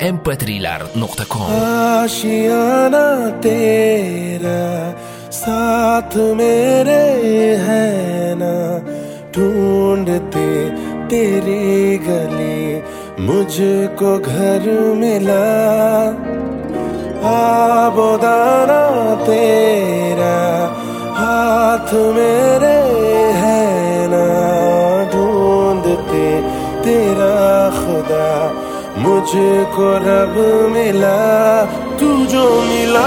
mp3lar.com। आशियाना तेरा साथ मेरे है ना, ढूंढते तेरी गली मुझको घर मिला। आबोदाना तेरा हाथ मेरे है ना, ढूंढते तेरा खुदा मुझको रब मिला। तू जो मिला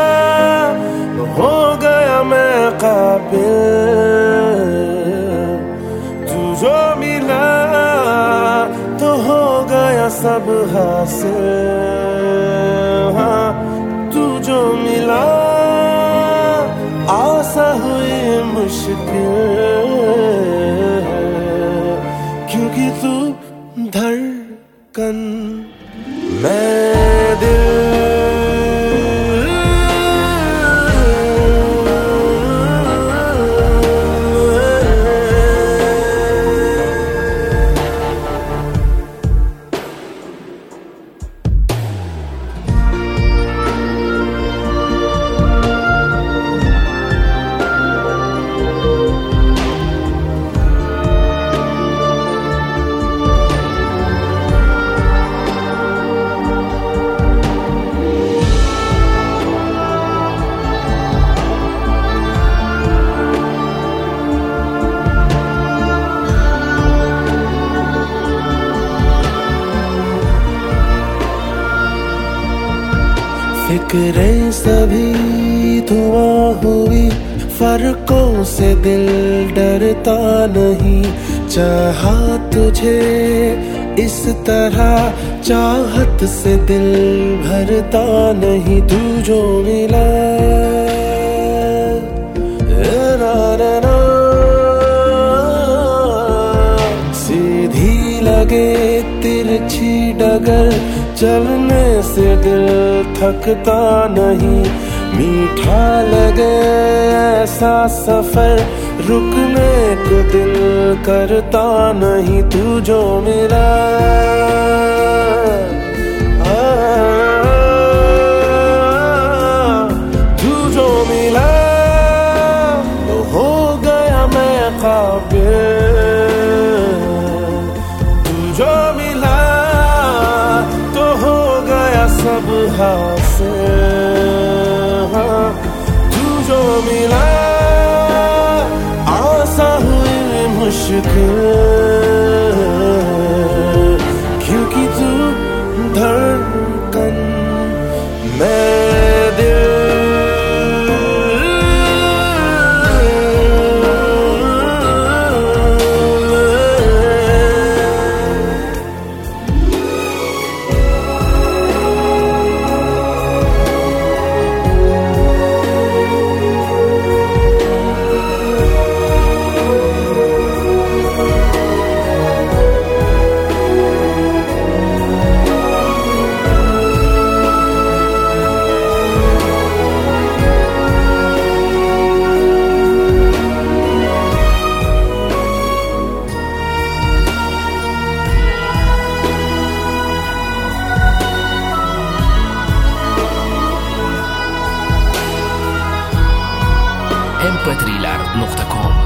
हो गया मैं काबिल, तू जो मिला तो हो गया सब हासिल। हाँ, तू जो मिला आसा हुई मुश्किल, क्योंकि तू धड़कन मैं दिल। फिक्रें सभी धुआं हुई, फर्कों से दिल डरता नहीं। चाहा तुझे इस तरह, चाहत से दिल भरता नहीं। तू जो मिला सीधी लगे तिरछी डगर, चलने से दिल थकता नहीं। मीठा लगे ऐसा सफर, रुकने को दिल करता नहीं। तू जो मिला तू जो मिला तो हो गया मैं काबिल। तू जो मिला सब हासिल। हाँ, तू जो मिला आसा हुई मुश्किल, क्योंकि तू धड़कन मैं दिल। mp3lar.com